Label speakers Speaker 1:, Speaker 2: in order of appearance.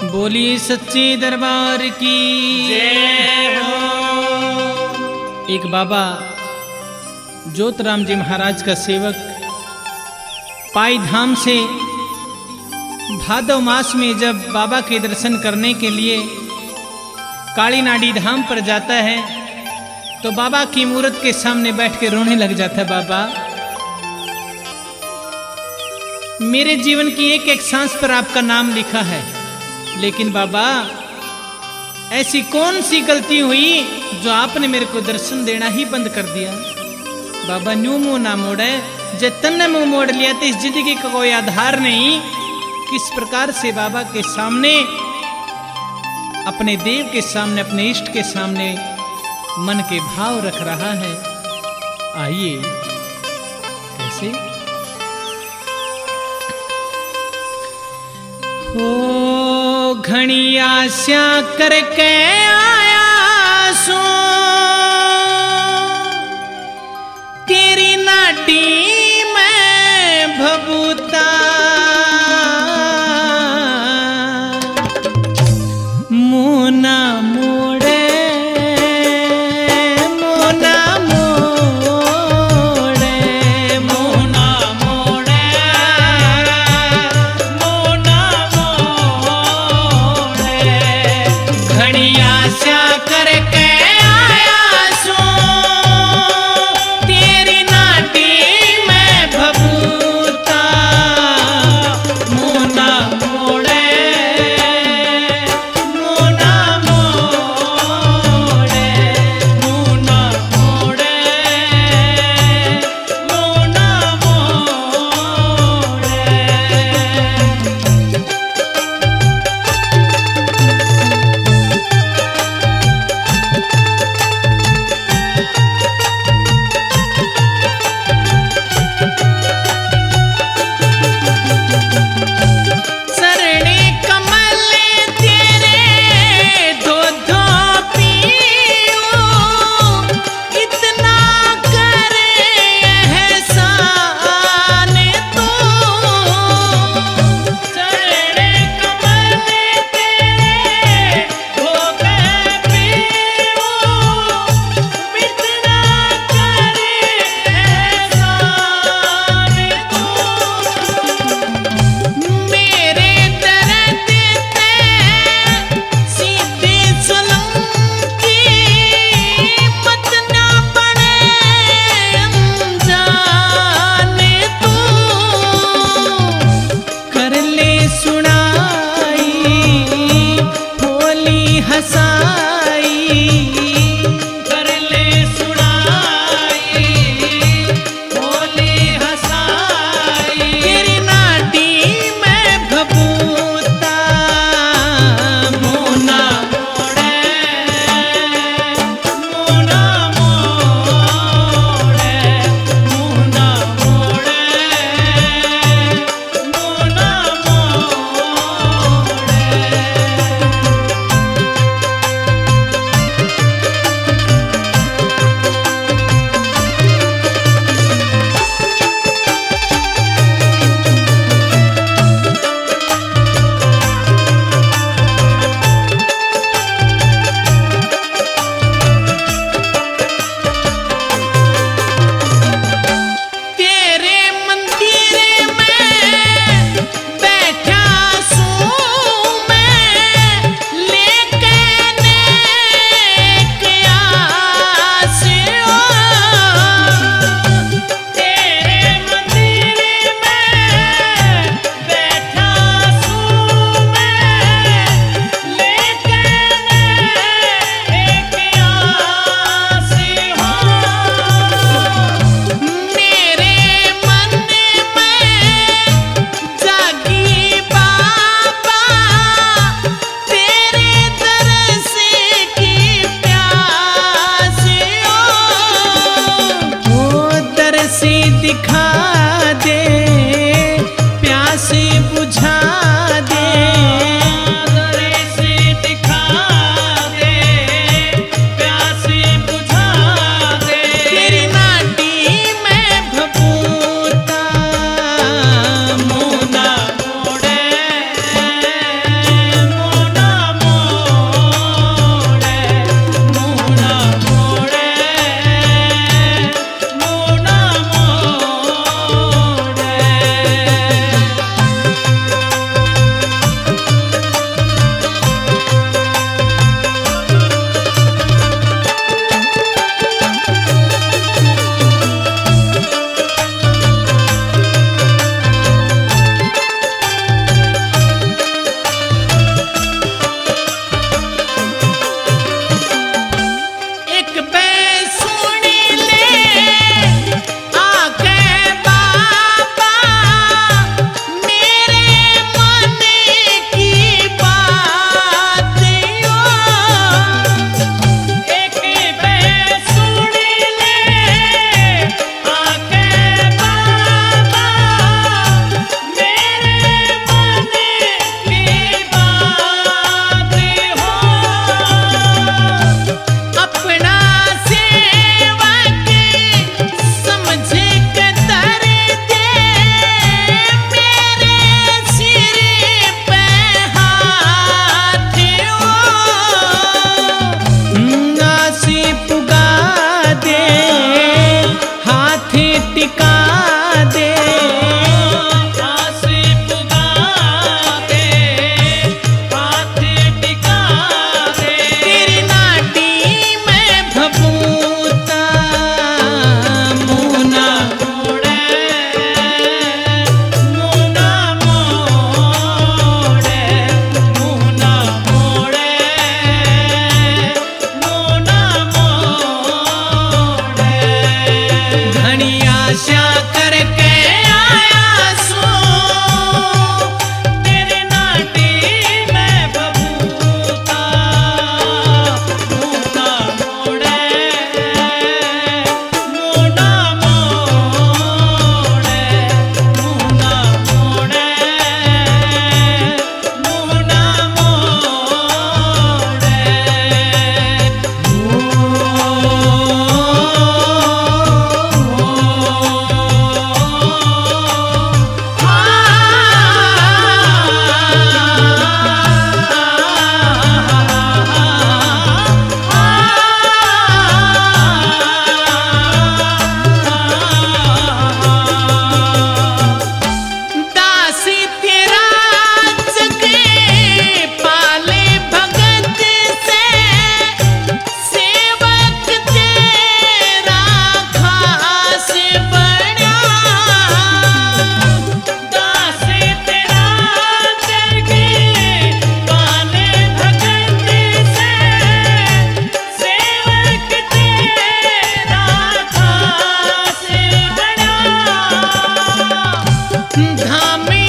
Speaker 1: बोली सच्चे दरबार की
Speaker 2: जय हो।
Speaker 1: एक बाबा ज्योतराम जी महाराज का सेवक पाई धाम से भादव मास में जब बाबा के दर्शन करने के लिए काली नाडी धाम पर जाता है तो बाबा की मूर्त के सामने बैठ के रोने लग जाता है। बाबा, मेरे जीवन की एक एक सांस पर आपका नाम लिखा है, लेकिन बाबा ऐसी कौन सी गलती हुई जो आपने मेरे को दर्शन देना ही बंद कर दिया। बाबा न्यू मुंह ना मोड़े, जे तन्ने मुंह मोड़ लिया तो इस जिंदगी का कोई आधार नहीं। किस प्रकार से बाबा के सामने, अपने देव के सामने, अपने इष्ट के सामने मन के भाव रख रहा है। आइए कैसे हो घनी आशा करके आया सो तेरी नाटी में भभूता मुना मोड़े मुना मोड़े मुना मोड़े मुना मोड़े घड़ी आशा करके धामी